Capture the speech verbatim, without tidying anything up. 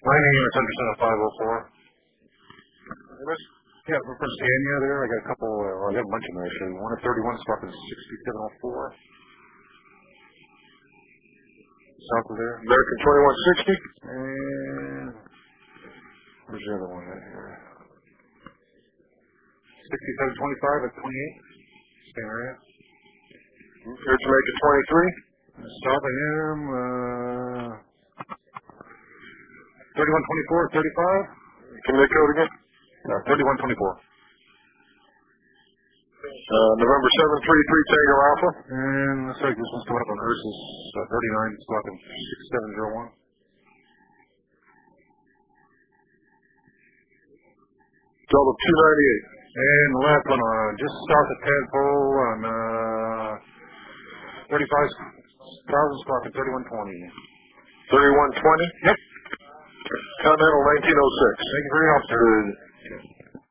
Mining units Henderson at five oh four. Yeah, for Stania there, I got a couple, uh, well, I got a bunch of them actually. One at thirty-one, squawking sixty-seven oh four. South of there. American twenty-one sixty. And where's the other one right here? sixty-seven twenty-five at twenty-eight. Same area. Here's Jamaica twenty-three. South of him, uh, thirty-one twenty-four at thirty-five. Can they code again? No, thirty-one twenty-four. Uh, November seven three three Tango Alpha. And looks like this one's coming up on Ursus uh, thirty-nine, squawking sixty-seven oh one. Delta two ninety-eight. And the last one, uh, just south of Tadpole on uh, thirty-five thousand, squawking thirty-one twenty. thirty-one twenty? Yep. Continental nineteen oh six. Thank you for your help, sir. Good.